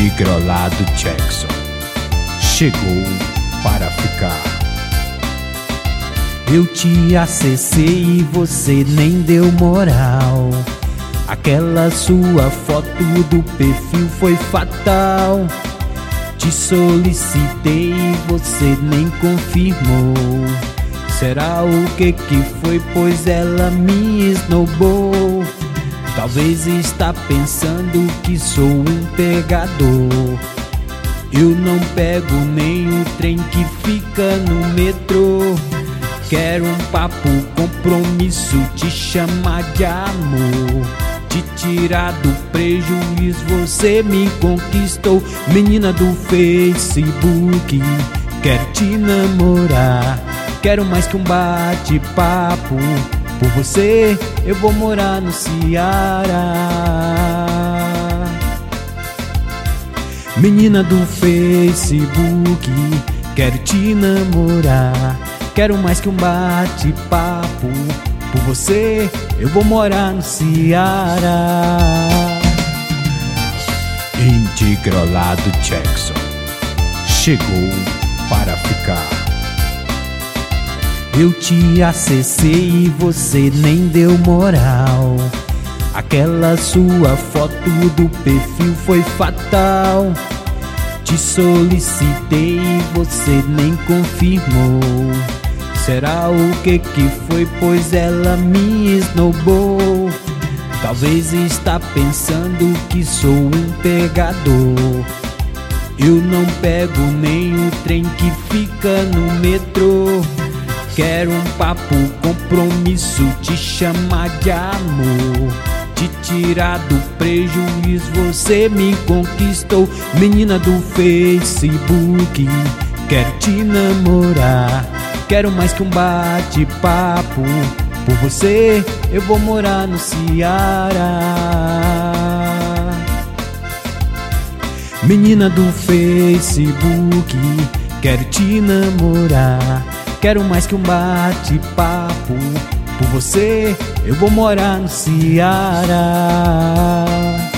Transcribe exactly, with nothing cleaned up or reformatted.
Tigrolado Jackson chegou para ficar. Eu te acessei e você nem deu moral. Aquela sua foto do perfil foi fatal. Te solicitei e você nem confirmou. Será o que que foi, pois ela me esnobou? Talvez está pensando que sou um pegador. Eu não pego nem o trem que fica no metrô. Quero um papo, compromisso, te chamar de amor, te tirar do prejuízo, você me conquistou. Menina do Facebook, quero te namorar. Quero mais que um bate-papo, por você eu vou morar no Ceará. Menina do Facebook, quero te namorar. Quero mais que um bate-papo, por você eu vou morar no Ceará. Tigrolado Jackson chegou para ficar. Eu te acessei e você nem deu moral. Aquela sua foto do perfil foi fatal. Te solicitei e você nem confirmou. Será o que que foi, pois ela me esnobou? Talvez está pensando que sou um pegador. Eu não pego nem o trem que fica no metrô. Quero um papo, compromisso, te chamar de amor, te tirar do prejuízo, você me conquistou. Menina do Facebook, quero te namorar. Quero mais que um bate-papo, por você eu vou morar no Ceará. Menina do Facebook, quero te namorar. Quero mais que um bate-papo, por você eu vou morar no Ceará.